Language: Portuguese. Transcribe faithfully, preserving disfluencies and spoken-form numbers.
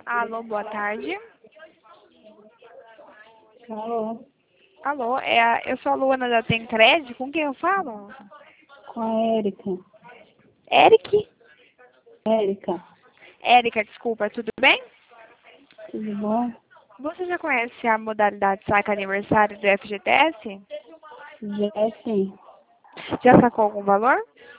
Alô, boa tarde. Alô, Alô, é a, eu sou a Luana da Tem Crédito, com quem eu falo? com a Érica. Eric? Érica, Érica, desculpa, tudo bem? tudo bom? Você já conhece a modalidade saque aniversário do F G T S? Já sim, Já sacou algum valor?